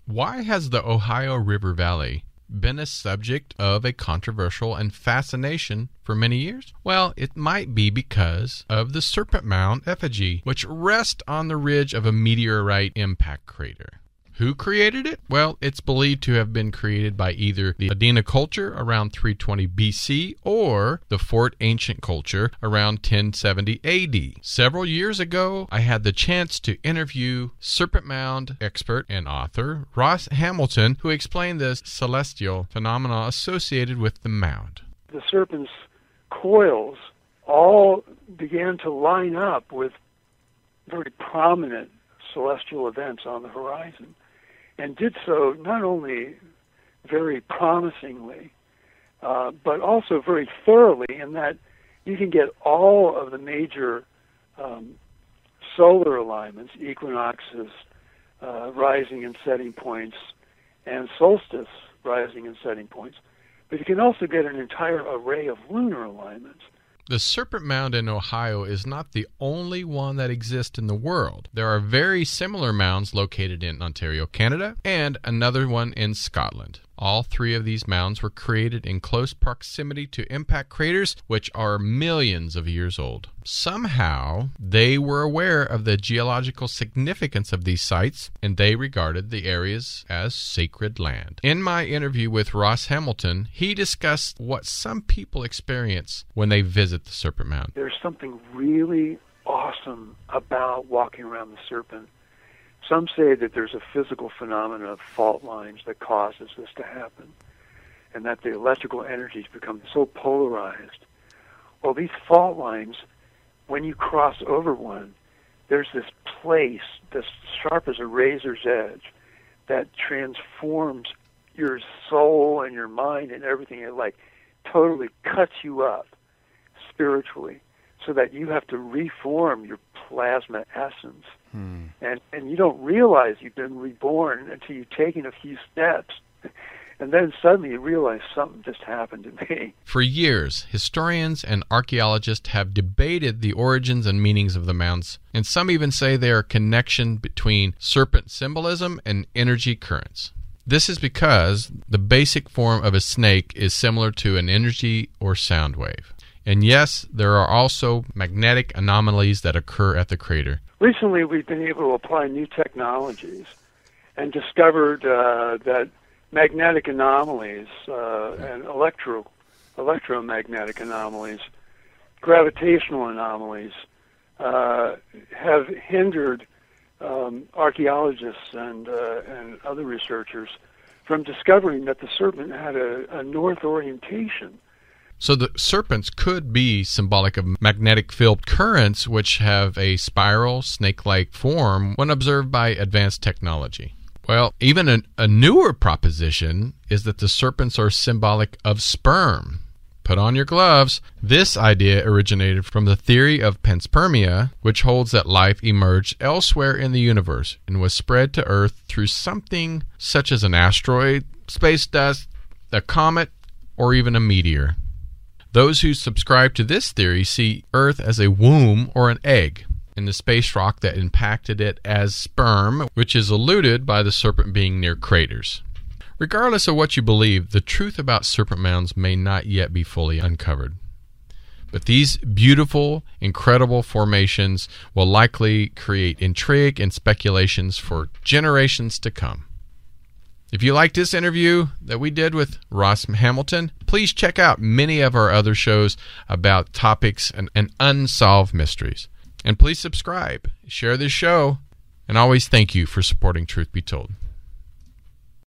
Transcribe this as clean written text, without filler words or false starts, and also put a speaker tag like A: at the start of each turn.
A: Why has the Ohio River Valley been a subject of a controversial and fascination for many years? Well, it might be because of the Serpent Mound effigy, which rests on the ridge of a meteorite impact crater. Who created it? Well, it's believed to have been created by either the Adena culture around 320 BC or the Fort Ancient culture around 1070 AD. Several years ago, I had the chance to interview Serpent Mound expert and author Ross Hamilton, who explained the celestial phenomena associated with the mound.
B: The serpent's coils all began to line up with very prominent celestial events on the horizon, and did so not only very promisingly, but also very thoroughly, in that you can get all of the major solar alignments, equinoxes, rising and setting points, and solstice rising and setting points, but you can also get an entire array of lunar alignments.
A: The Serpent Mound in Ohio is not the only one that exists in the world. There are very similar mounds located in Ontario, Canada, and another one in Scotland. All three of these mounds were created in close proximity to impact craters, which are millions of years old. Somehow, they were aware of the geological significance of these sites, and they regarded the areas as sacred land. In my interview with Ross Hamilton, he discussed what some people experience when they visit the Serpent Mound.
B: There's something really awesome about walking around the Serpent. Some say that there's a physical phenomenon of fault lines that causes this to happen, and that the electrical energies become so polarized. Well, these fault lines, when you cross over one, there's this place that's sharp as a razor's edge that transforms your soul and your mind and everything. It like totally cuts you up spiritually, so that you have to reform your plasma essence. And you don't realize you've been reborn until you've taken a few steps. And then suddenly you realize something just happened to me.
A: For years, historians and archaeologists have debated the origins and meanings of the mounds, and some even say they are a connection between serpent symbolism and energy currents. This is because the basic form of a snake is similar to an energy or sound wave. And yes, there are also magnetic anomalies that occur at the crater.
B: Recently, we've been able to apply new technologies and discovered that magnetic anomalies and electromagnetic anomalies, gravitational anomalies, have hindered archaeologists and other researchers from discovering that the serpent had a north orientation.
A: So the serpents could be symbolic of magnetic field currents, which have a spiral, snake-like form when observed by advanced technology. Well, even a newer proposition is that the serpents are symbolic of sperm. Put on your gloves. This idea originated from the theory of panspermia, which holds that life emerged elsewhere in the universe and was spread to Earth through something such as an asteroid, space dust, a comet, or even a meteor. Those who subscribe to this theory see Earth as a womb or an egg, and the space rock that impacted it as sperm, which is eluded by the serpent being near craters. Regardless of what you believe, the truth about serpent mounds may not yet be fully uncovered. But these beautiful, incredible formations will likely create intrigue and speculations for generations to come. If you liked this interview that we did with Ross Hamilton, please check out many of our other shows about topics and unsolved mysteries. And please subscribe, share this show, and always thank you for supporting Truth Be Told.